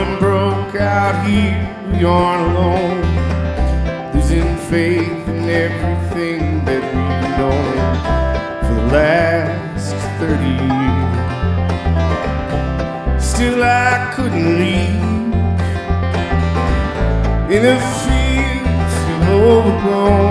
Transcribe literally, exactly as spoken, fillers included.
storm broke out here, we aren't alone. Losing faith in everything that we've known for the last thirty years. Still I couldn't leave in a field still overgrown.